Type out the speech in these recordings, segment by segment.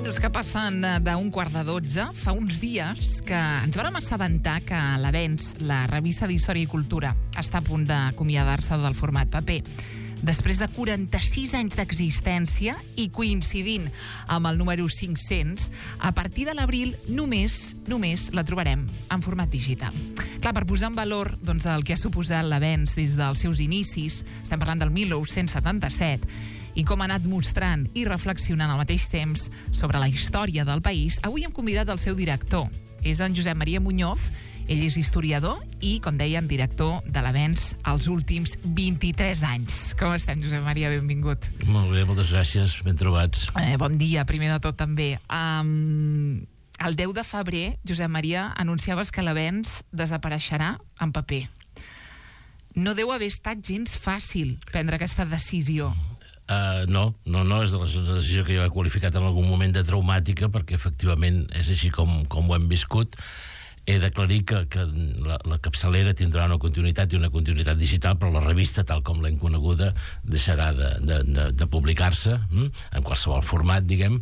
minuts que passen d'11:15. Fa uns dies que ens vàrem assabentar que l'Avenç, la revista d'Història i Cultura, està a punt d'acomiadar-se del format paper. Després de 46 anys d'existència i coincidint amb el número 500, a partir de l'abril només la trobarem en format digital. Clar, per posar en valor el que ha suposat l'Avenç des dels seus inicis, estem parlant del 1977, i com ha anat mostrant i reflexionant al mateix temps sobre la història del país, avui hem convidat el seu director. És en Josep Maria Muñoz. Ell és historiador i, com dèiem, director de l'Avenç els últims 23 anys. Com estem, Josep Maria? Benvingut. Molt bé, moltes gràcies, ben trobats. Bon dia, primer de tot, també. El 10 de febrer, Josep Maria, anunciaves que l'Avenç desapareixerà en paper. No deu haver estat gens fàcil prendre aquesta decisió. No, és una decisió que jo he qualificat en algun moment de traumàtica, perquè efectivament és així com ho hem viscut. He d'aclarir que la capçalera tindrà una continuïtat i una continuïtat digital, però la revista, tal com l'hem coneguda, deixarà de publicar-se en qualsevol format, diguem,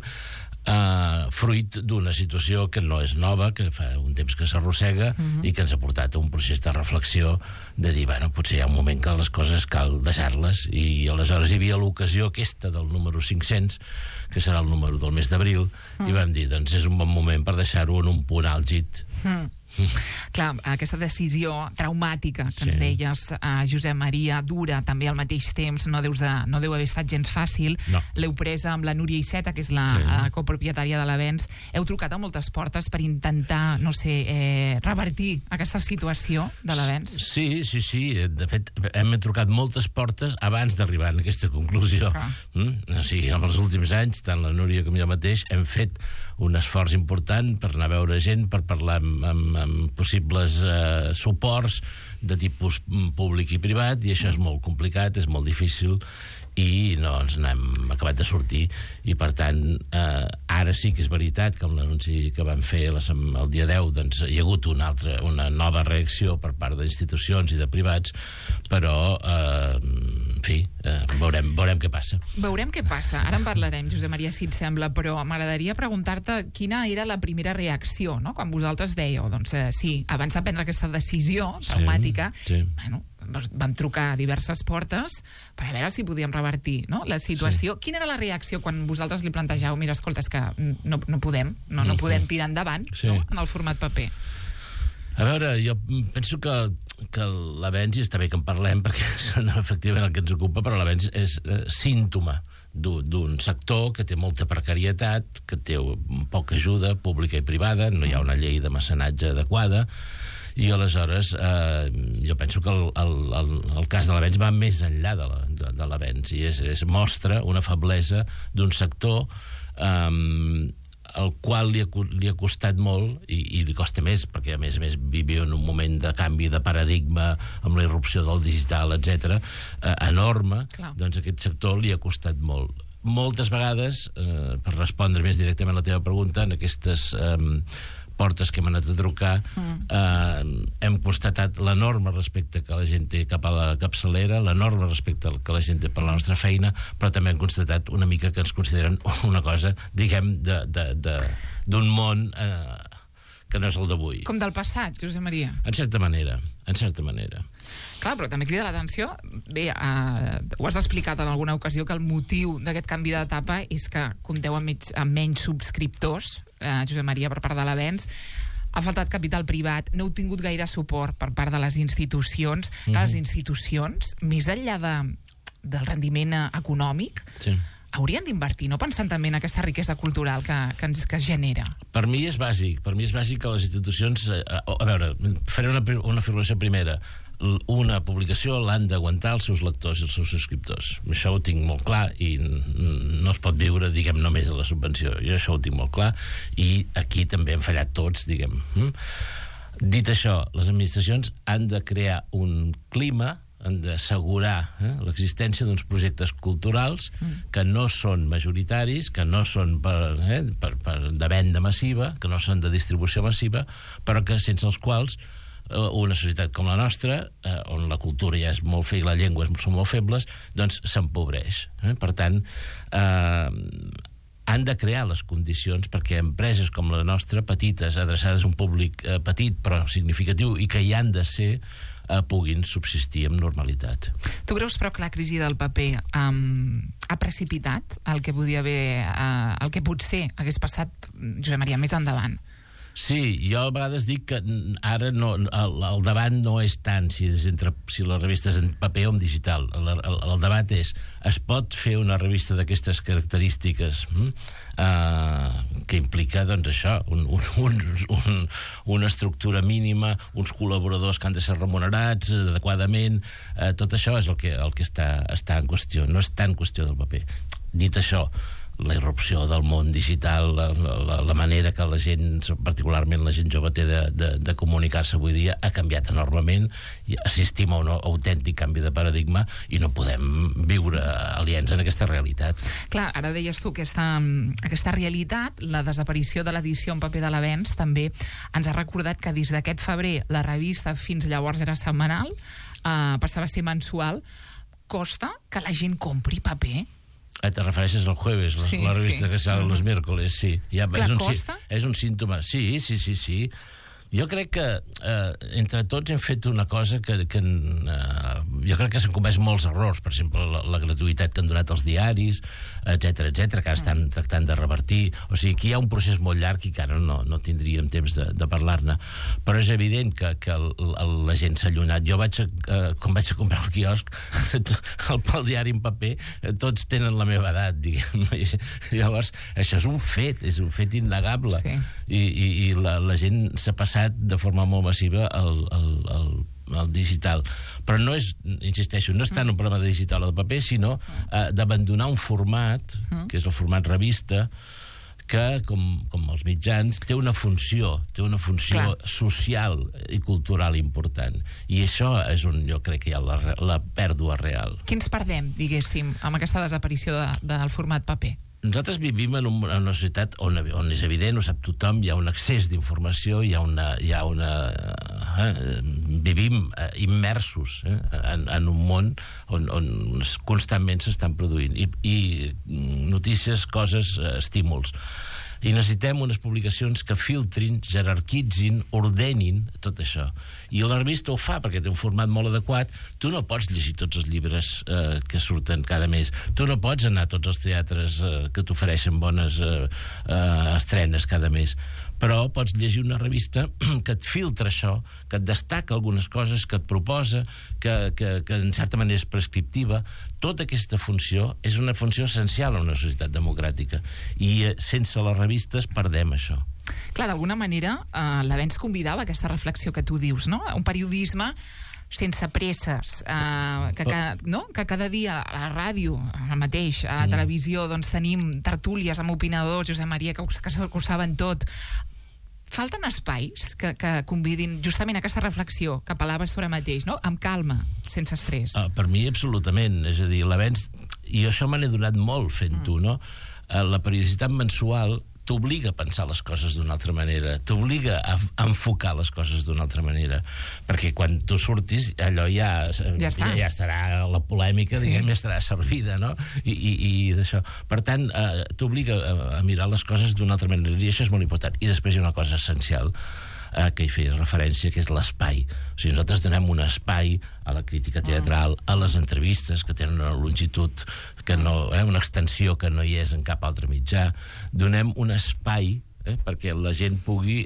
fruit d'una situació que no és nova, que fa un temps que s'arrossega i que ens ha portat a un procés de reflexió de dir, bueno, potser hi ha un moment que les coses cal deixar-les, i aleshores hi havia l'ocasió aquesta del número 500, que serà el número del mes d'abril, i vam dir, doncs és un bon moment per deixar-ho en un punt àlgid. Clar, aquesta decisió traumàtica que ens deies, Josep Maria, dura també al mateix temps, no deu haver estat gens fàcil. L'heu presa amb la Núria Iceta, que és la copropietària de l'Avenç. Heu trucat a moltes portes per intentar, revertir aquesta situació de l'Avenç? Sí. De fet, hem trucat moltes portes abans d'arribar a aquesta conclusió. O sigui, en els últims anys, tant la Núria com jo mateix, hem fet un esforç important per anar a veure gent, per parlar amb possibles suports de tipus públic i privat, i això és molt complicat, és molt difícil, i no ens n'hem acabat de sortir. I per tant, ara sí que és veritat que amb l'anunci que vam fer el dia 10 doncs hi ha hagut una nova reacció per part d'institucions i de privats, però en fi, veurem què passa. Veurem què passa. Ara en parlarem, Josep Maria, si et sembla, però m'agradaria preguntar-te quina era la primera reacció, no? Quan vosaltres dèieu, sí, abans de prendre aquesta decisió traumàtica, vam trucar a diverses portes per a veure si podíem revertir, no, la situació. Quina era la reacció quan vosaltres li plantejàveu, mira, escolta, és que no podem tirar endavant en el format paper? A veure, jo penso que l'Avenç, i està bé que en parlem perquè és efectivament el que ens ocupa, però l'Avenç és símptoma d'un sector que té molta precarietat, que té poca ajuda pública i privada, no hi ha una llei de mecenatge adequada, i aleshores jo penso que el cas de l'Avenç va més enllà de l'Avenç, i mostra una feblesa d'un sector al qual li ha costat molt, i li costa més, perquè a més vivia en un moment de canvi de paradigma amb la irrupció del digital, etc., enorme. Doncs aquest sector li ha costat molt. Moltes vegades, per respondre més directament a la teva pregunta, en aquestes portes que hem anat a trucar, hem constatat l'enorme respecte que la gent té cap a la capçalera, l'enorme respecte que la gent té per la nostra feina, però també hem constatat una mica que ens consideren una cosa, diguem, d'un món que no és el d'avui. Com del passat, Josep Maria? En certa manera. Clar, però també crida l'atenció. Bé, ho has explicat en alguna ocasió, que el motiu d'aquest canvi d'etapa és que compteu amb menys subscriptors, Josep Maria, per part de l'Avenç. Ha faltat capital privat, no heu tingut gaire suport per part de les institucions. Les institucions, més enllà del rendiment econòmic, haurien d'invertir, no pensant també en aquesta riquesa cultural que es genera. Per mi és bàsic que les institucions... A veure, faré una afirmació primera. Una publicació l'han d'aguantar els seus lectors i els seus subscriptors. Això ho tinc molt clar, i no es pot viure, diguem, només a la subvenció. Jo això ho tinc molt clar, i aquí també hem fallat tots, diguem. Dit això, les administracions han de crear un clima, han d'assegurar l'existència d'uns projectes culturals que no són majoritaris, que no són de venda massiva, que no són de distribució massiva, però que sense els quals una societat com la nostra, on la cultura ja és molt feble i la llengua són molt febles, doncs s'empobreix. Per tant, han de crear les condicions perquè empreses com la nostra, petites, adreçades a un públic petit però significatiu i que hi han de ser, puguin subsistir amb normalitat. Tu creus, però, que la crisi del paper ha precipitat el que podia haver, el que potser hagués passat, Josep Maria, més endavant? Sí, jo a vegades dic que ara el debat no és tant si la revista és en paper o en digital. El debat és, es pot fer una revista d'aquestes característiques que implica, doncs, això, una estructura mínima, uns col·laboradors que han de ser remunerats adequadament, tot això és el que està en qüestió, no és tant qüestió del paper. Dit això, la irrupció del món digital, la manera que la gent, particularment la gent jove, té de comunicar-se avui dia ha canviat enormement i assistim a un autèntic canvi de paradigma i no podem viure aliens en aquesta realitat. Clar, ara deies tu aquesta realitat, la desaparició de l'edició en paper de l'Avenç també ens ha recordat que des d'aquest febrer la revista fins llavors era setmanal, passava a ser mensual. Costa que la gent compri paper? Te refereixes al jueves, la revista que sale los miércoles, sí. Ja, costa? És un símptoma. Sí. Jo crec que entre tots hem fet una cosa que jo crec que s'han comès molts errors, per exemple, la gratuïtat que han donat els diaris, etc, que ara estan tractant de revertir. O sigui, aquí hi ha un procés molt llarg i que ara no tindríem temps de parlar-ne. Però és evident que la gent s'ha allunyat. Jo quan vaig a comprar el quiosc, el diari en paper, tots tenen la meva edat, diguem. Llavors, això és un fet innegable. Sí. I la gent s'ha passat de forma molt massiva al digital. Però no és, insisteixo, no és tant un problema de digital o de paper, sinó d'abandonar un format, que és el format revista, que, com els mitjans, té una funció social i cultural important. I això és on jo crec que hi ha la pèrdua real. Què ens perdem, diguéssim, amb aquesta desaparició del format paper? Nosaltres vivim en una societat on és evident, ho sap tothom, hi ha un excés d'informació, vivim immersos en un món on constantment s'estan produint i notícies, coses, estímuls. I necessitem unes publicacions que filtrin, jerarquitzin, ordenin tot això. I la revista ho fa perquè té un format molt adequat. Tu no pots llegir tots els llibres que surten cada mes. Tu no pots anar a tots els teatres que t'ofereixen bones estrenes cada mes. Però pots llegir una revista que et filtra això, que et destaca algunes coses, que et proposa, que en certa manera és prescriptiva. Tota aquesta funció és una funció essencial en una societat democràtica. I sense les revistes perdem això. Clar, d'alguna manera, l'Avenç convidava aquesta reflexió que tu dius, no? Un periodisme sense presses, que cada dia a la ràdio, el mateix, a la televisió, doncs tenim tertúlies amb opinadors, Josep Maria, que ho saben tot. Falten espais que convidin justament aquesta reflexió que apel·laves sobre mateix, no? Amb calma, sense estrès. Per mi, absolutament. És a dir, l'Avenç, i això me n'he donat molt fent-ho, no? La periodicitat mensual t'obliga a pensar les coses d'una altra manera, t'obliga a enfocar les coses d'una altra manera, perquè quan tu surtis, allò ja estarà la polèmica, diguem, ja estarà servida, no? I d'això. Per tant, t'obliga a mirar les coses d'una altra manera, i això és molt important. I després hi ha una cosa essencial que hi feia referència, que és l'espai. O sigui, nosaltres donem un espai a la crítica teatral, a les entrevistes, que tenen una longitud, una extensió que no hi és en cap altre mitjà. Donem un espai perquè la gent pugui,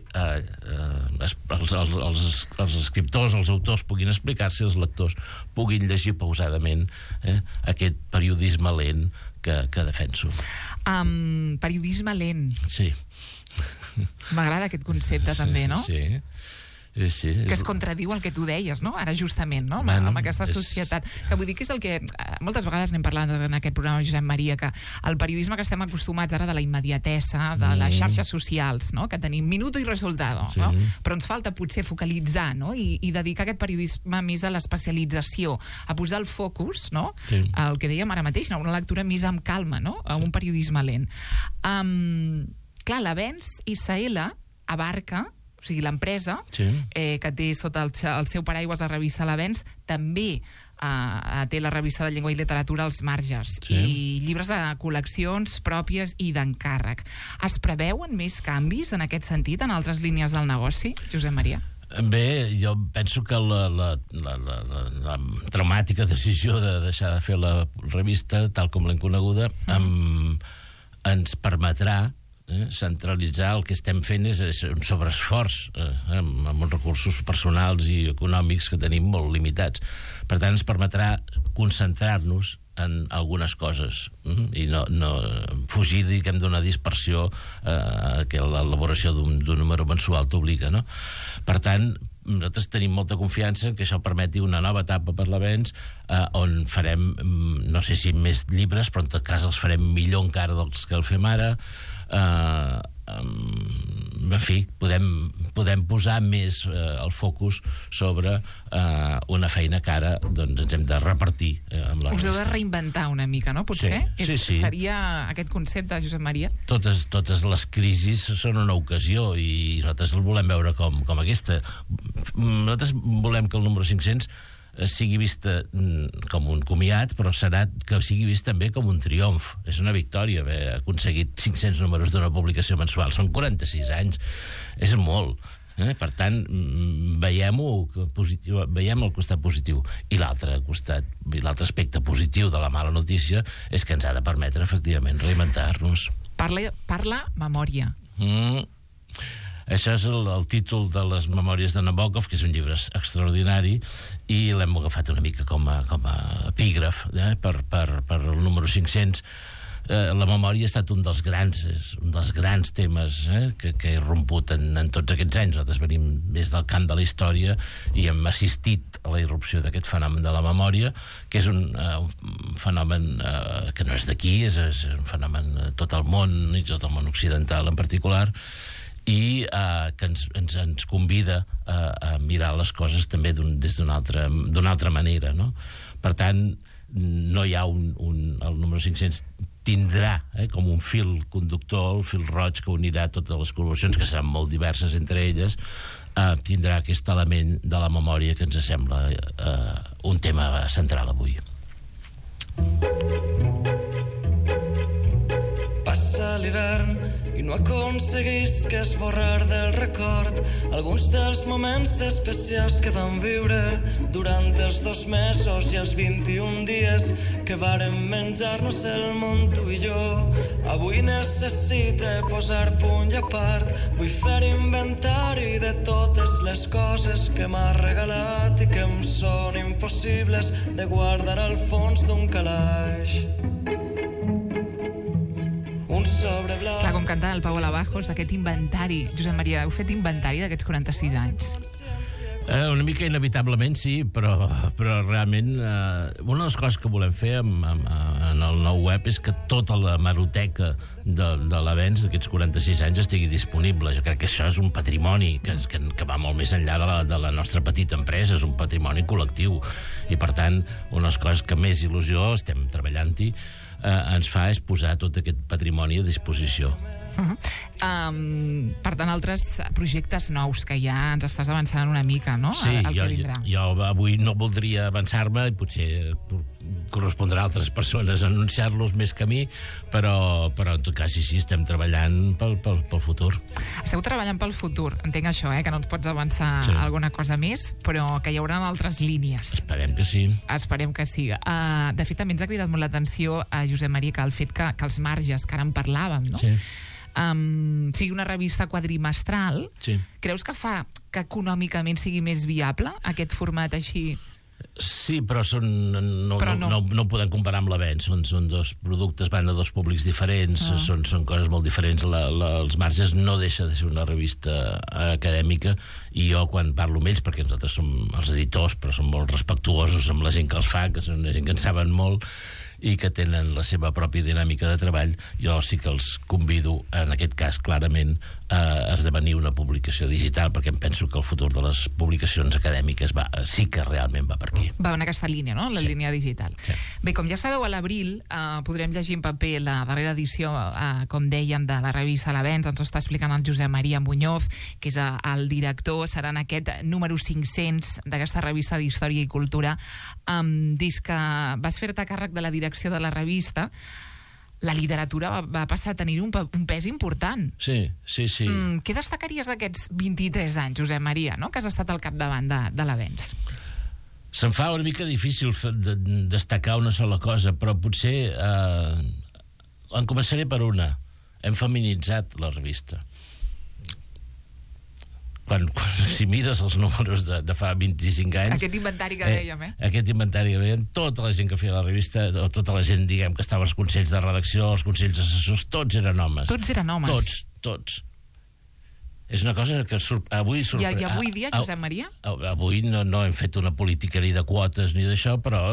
els escriptors, els autors puguin explicar-se, els lectors puguin llegir pausadament aquest periodisme lent que defenso. Periodisme lent. Sí. M'agrada aquest concepte també, no? Sí. Que es contradiu el que tu deies, no? Ara justament, no? Amb aquesta societat. Que vull dir que és el que moltes vegades n'hem parlat en aquest programa, Josep Maria, que el periodisme que estem acostumats ara de la immediatesa, de les xarxes socials, no? Que tenim minuto i resultado, no? Però ens falta potser focalitzar, no? I dedicar aquest periodisme més a l'especialització, a posar el focus, no? El que dèiem ara mateix, una lectura més amb calma, no? A un periodisme lent. Clar, l'Avenç ISL abarca, o sigui, l'empresa que té sota el seu paraigües la revista L'Avenç, també té la revista de llengua i literatura als marges, i llibres de col·leccions pròpies i d'encàrrec. Es preveuen més canvis en aquest sentit en altres línies del negoci, Josep Maria? Bé, jo penso que la traumàtica decisió de deixar de fer la revista, tal com l'hem coneguda, ens permetrà centralitzar. El que estem fent és un sobreesforç amb uns recursos personals i econòmics que tenim molt limitats. Per tant, ens permetrà concentrar-nos en algunes coses i no fugir, diguem, d'una dispersió que l'elaboració d'un número mensual t'obliga, no? Per tant, nosaltres tenim molta confiança que això permeti una nova etapa per l'Avenç, on farem, no sé si més llibres, però en tot cas els farem millor encara dels que el fem ara. En fi, podem posar més el focus sobre una feina que ara doncs, ens hem de repartir amb la resta. Us heu de reinventar una mica, no? Potser? Sí. Seria aquest concepte, Josep Maria? Totes les crisis són una ocasió i nosaltres el volem veure com aquesta. Nosaltres volem que el número 500 sigui vista com un comiat, però serà que sigui vist també com un triomf. És una victòria haver aconseguit 500 números d'una publicació mensual. Són 46 anys. És molt. Per tant, veiem el costat positiu. I l'altre aspecte positiu de la mala notícia és que ens ha de permetre, efectivament, reinventar-nos. Parla memòria. Això és el títol de les Memòries de Nabokov, que és un llibre extraordinari, i l'hem agafat una mica com a epígraf per el número 500. La memòria ha estat un dels grans temes que he romput en tots aquests anys. Nosaltres venim des del camp de la història i hem assistit a la irrupció d'aquest fenomen de la memòria, que és un fenomen que no és d'aquí, és un fenomen de tot el món, i tot el món occidental en particular, i que ens convida a mirar les coses també des d'una altra manera, no? Per tant, no hi ha el número 500 tindrà com un fil conductor, el fil roig que unirà totes les col·laboracions, que seran molt diverses entre elles, tindrà aquest element de la memòria que ens sembla un tema central avui. Passa l'hivern i no aconseguisc esborrar del record alguns dels moments especials que vam viure durant els 2 mesos i els 21 dies que vàrem menjar-nos el món, tu i jo. Avui necessite posar punt i a part, vull fer inventari de totes les coses que m'ha regalat i que em són impossibles de guardar al fons d'un calaix. Clar, com cantava el Pau Alabajos, d'aquest inventari. Josep Maria, heu fet inventari d'aquests 46 anys? Una mica inevitablement, sí, però realment una de les coses que volem fer en el nou web és que tota la hemeroteca de l'Avenç d'aquests 46 anys estigui disponible. Jo crec que això és un patrimoni que va molt més enllà de la nostra petita empresa, és un patrimoni col·lectiu, i per tant una de les coses que més il·lusió estem treballant-hi ens fa és posar tot aquest patrimoni a disposició. Per tant, altres projectes nous que ja ens estàs avançant una mica, no? Sí, jo avui no voldria avançar-me, i potser correspondrà a altres persones anunciar-los més que a mi, però en tot cas sí, estem treballant pel futur. Esteu treballant pel futur, entenc això, que no ens pots avançar alguna cosa més, però que hi haurà altres línies. Esperem que sí. Esperem que sí. De fet, també ens ha cridat molt l'atenció, Josep Maria, que el fet que els marges, que ara en parlàvem, no? Sí. Sigui una revista quadrimestral, creus que fa que econòmicament sigui més viable aquest format així? Sí, però no podem comparar amb l'Avenç. Són 2 productes, van de 2 públics diferents, són coses molt diferents. Els marges no deixa de ser una revista acadèmica, i jo quan parlo amb ells, perquè nosaltres som els editors, però som molt respectuosos amb la gent que els fa, que són una gent que en saben molt, i que tenen la seva pròpia dinàmica de treball, jo sí que els convido, en aquest cas, clarament, a esdevenir una publicació digital, perquè em penso que el futur de les publicacions acadèmiques sí que realment va per aquí. Va en aquesta línia, no? La línia digital. Sí. Bé, com ja sabeu, a l'abril podrem llegir en paper la darrera edició, com dèiem, de la revista L'Avenç. Ens ho està explicant el Josep Maria Muñoz, que és el director. Serà en aquest número 500 d'aquesta revista d'Història i Cultura. Des que vas fer-te càrrec de la direcció de la revista, la literatura va passar a tenir un pes important. Sí. Què destacaries d'aquests 23 anys, Josep Maria, no? Que has estat al capdavant de l'Avenç? Se'm fa una mica difícil destacar una sola cosa, però potser en començaré per una. Hem feminitzat la revista. Si mires els números de fa 25 anys... Aquest inventari que dèiem, Aquest inventari que dèiem, tota la gent que feia la revista, o tota la gent, diguem, que estava als consells de redacció, als consells assessors, tots eren homes. Tots eren homes? Tots. És una cosa que avui... I avui dia, Josep Maria? Avui no hem fet una política ni de quotes ni d'això, però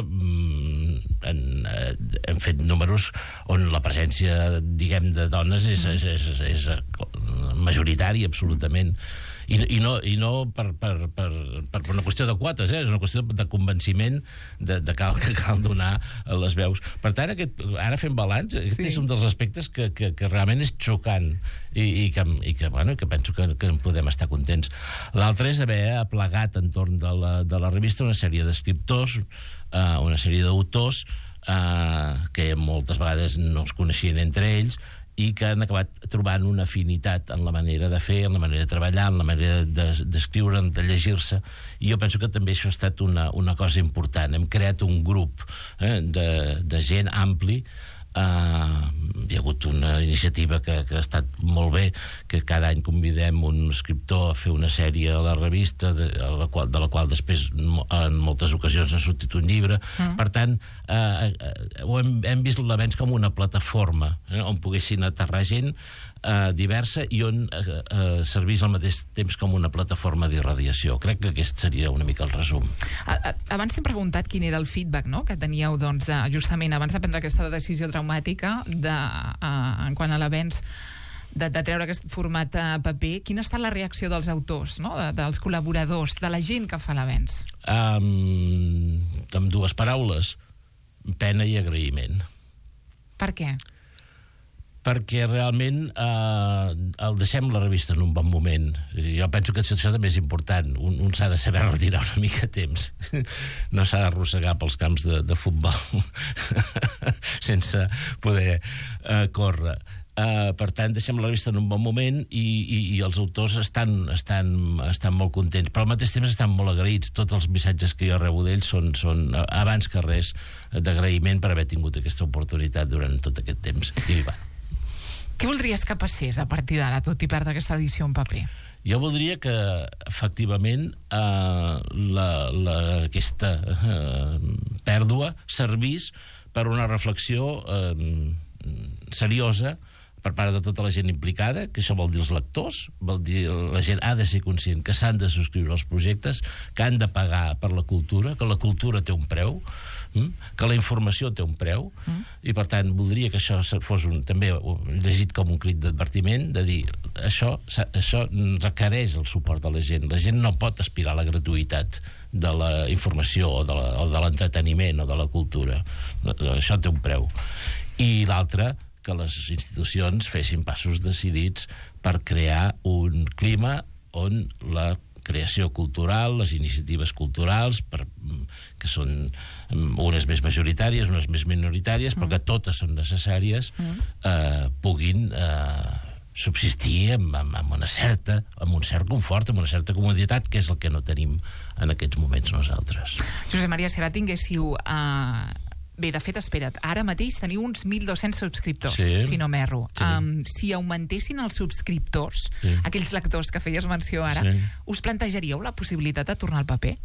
hem fet números on la presència, diguem, de dones és majoritària, absolutament. I no per una qüestió de quotes, és una qüestió de convenciment que cal donar les veus. Per tant, ara fem balanç, aquest és un dels aspectes que realment és xocant i que penso que en podem estar contents. L'altre és haver aplegat entorn de la revista una sèrie d'escriptors, una sèrie d'autors que moltes vegades no els coneixien entre ells, i que han acabat trobant una afinitat en la manera de fer, en la manera de treballar, en la manera d'escriure, de llegir-se, i jo penso que també això ha estat una cosa important. Hem creat un grup de gent ampli. Hi ha hagut una iniciativa que ha estat molt bé, que cada any convidem un escriptor a fer una sèrie a la revista, de la qual després en moltes ocasions ha sortit un llibre. Per tant, hem vist l'Avenç com una plataforma on poguessin aterrar gent diversa i on servís al mateix temps com una plataforma d'irradiació. Crec que aquest seria una mica el resum. Abans t'he preguntat quin era el feedback, no?, que teníeu, doncs, justament abans de prendre aquesta decisió traumàtica en quant a l'Avenç de treure aquest format paper. Quina ha estat la reacció dels autors, no?, dels col·laboradors, de la gent que fa l'Avenç? Amb dues paraules: pena i agraïment. Per què? Perquè realment el deixem la revista en un bon moment. Jo penso que això també és important. Un s'ha de saber retirar una mica a temps. No s'ha d'arrossegar pels camps de futbol sense poder córrer. Per tant, deixem la revista en un bon moment i els autors estan molt contents, però al mateix temps estan molt agraïts. Tots els missatges que jo rebo d'ells són abans que res d'agraïment per haver tingut aquesta oportunitat durant tot aquest temps. I va. Què voldries que passés a partir d'ara, tot i perdre aquesta edició en paper? Jo voldria que, efectivament, aquesta pèrdua servís per una reflexió seriosa per part de tota la gent implicada, que això vol dir els lectors, vol dir la gent ha de ser conscient que s'han de subscriure als projectes, que han de pagar per la cultura, que la cultura té un preu, que la informació té un preu, i per tant voldria que això fos també llegit com un crit d'advertiment, de dir això requereix el suport de la gent. La gent no pot aspirar a la gratuïtat de la informació o de l'entreteniment o de la cultura. Això té un preu. I l'altre, que les institucions fessin passos decidits per crear un clima on la creació cultural, les iniciatives culturals, que són unes més majoritàries, unes més minoritàries, però que totes són necessàries, puguin subsistir amb un cert confort, amb una certa comoditat, que és el que no tenim en aquests moments nosaltres. Josep Maria, si ara tinguéssiu... Bé, de fet, espera't, ara mateix teniu uns 1.200 subscriptors, si no m'erro. Si augmentessin els subscriptors, aquells lectors que feies menció ara, us plantejaríeu la possibilitat de tornar al paper?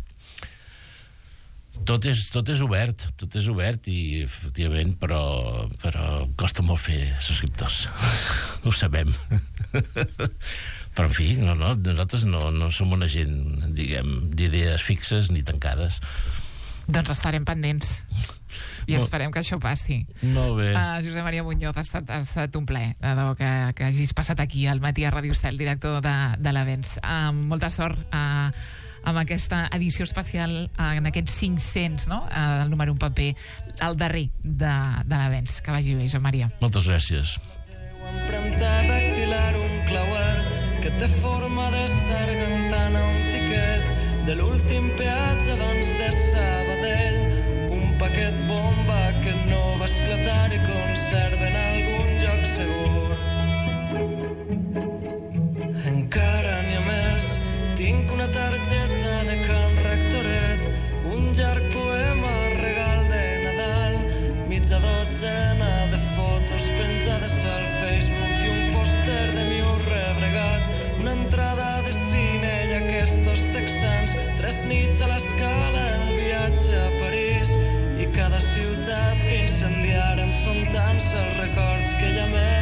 Tot és obert i, efectivament, però costa molt fer subscriptors. Ho sabem. Però, en fi, nosaltres no som una gent, diguem, d'idees fixes ni tancades. Doncs estarem pendents. I esperem que això passi. Molt bé. Josep Maria Muñoz, ha estat un plaer que hagis passat aquí al matí a Ràdio Estel, director de l'Avenç. Molta sort amb aquesta edició especial, en aquests 500, no? El número 1 paper, el darrer de l'Avenç. Que vagi bé, Josep Maria. Moltes gràcies. Empremta dactilar, un clauer que té forma de sargantana, un tiquet de l'últim peatge abans de Sabadell, un paquet bomba que no va esclatar i conserva en algun lloc segur. Encara n'hi ha més, tinc una targeta de Can Rectoret, un llarg poema regal de Nadal, mitja dotzena de fotos penjades al Facebook i un pòster de Miu rebregat, una entrada de cine i aquests texans, 3 nits a l'escala, el viatge a París i cada ciutat que incendiarem són tants els records que hi ha més.